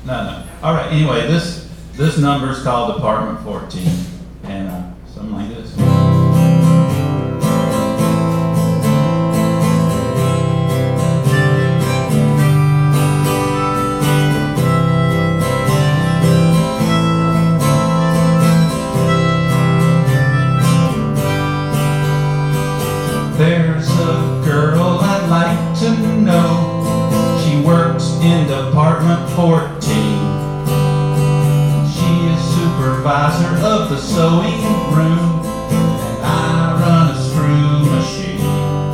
No. All right, anyway, this number's called Apartment 14, and something like this. There's a girl I'd like to know. She works in Department 14. She is supervisor of the sewing room, and I run a screw machine.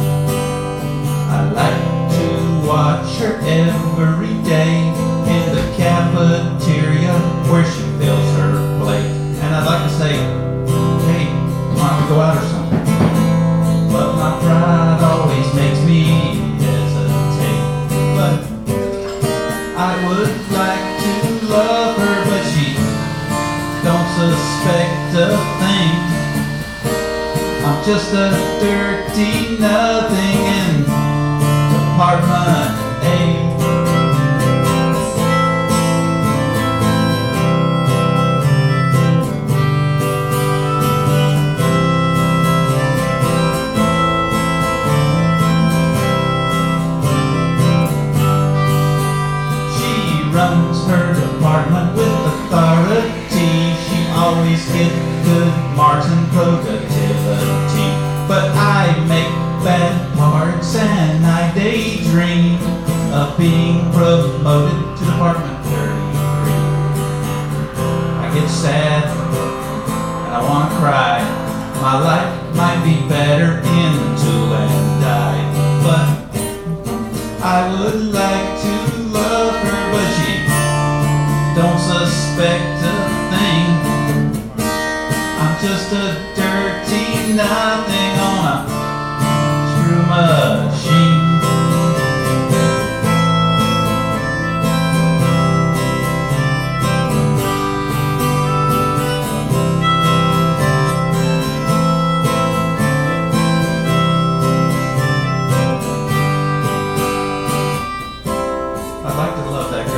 I like to watch her every day in the cafeteria where she fills her plate. And I'd like to say, hey, why don't we go out or something? But my pride always makes me hesitate. But I would like to love her, but she don't suspect a thing. I'm just a dirty nothing in Department A. Runs her department with authority. She always gets good marks and productivity. But I make bad parts and I daydream of being promoted to Department 33. I get sad and I want to cry. My life might be better in tool and die. But I would like to love her, but she don't suspect a thing. I'm just a dirty nothing on a screw machine. I'd like to love that